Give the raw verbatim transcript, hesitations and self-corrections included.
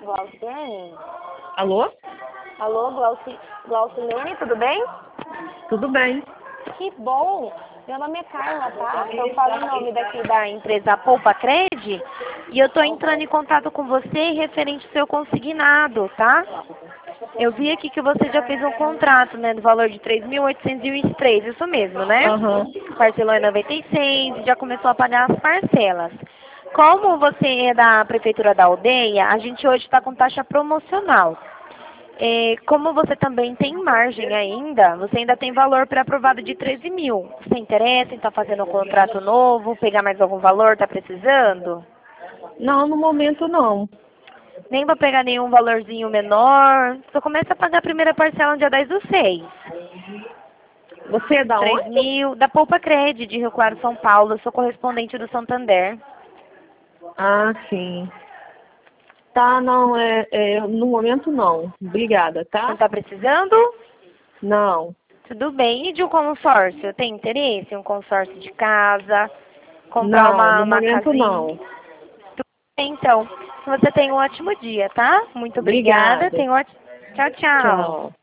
Glauciane? Alô? Alô, Glauci... Glaucilene, tudo bem? Tudo bem. Que bom! Meu nome é Carla, tá? Eu falo em nome daqui da empresa Poupa Cred e eu tô entrando em contato com você referente ao seu consignado, tá? Eu vi aqui que você já fez um contrato, né, do valor de três mil oitocentos e vinte e três, isso mesmo, né? Aham. Parcelou em noventa e seis e já começou a pagar as parcelas. Como você é da Prefeitura da Aldeia, a gente hoje está com taxa promocional. É, como você também tem margem ainda, você ainda tem valor pré-aprovado de treze mil. Você interessa em estar fazendo um contrato novo, pegar mais algum valor, tá precisando? Não, no momento não. Nem vou pegar nenhum valorzinho menor. Só começa a pagar a primeira parcela no dia dez do seis. Você é da três onde? mil, da Poupa Cred, de Rio Claro, São Paulo. Eu sou correspondente do Santander. Ah, sim. Tá, não, é, é, no momento não. Obrigada, Não tá? está precisando? Não. Tudo bem. E de um consórcio? Tem interesse? Um consórcio de casa? Comprar Não, uma, no uma momento casinha? não. Tudo bem, então. Você tem um ótimo dia, tá? Muito obrigada. Obrigada. Tenha um ótimo... Tchau, tchau. Tchau.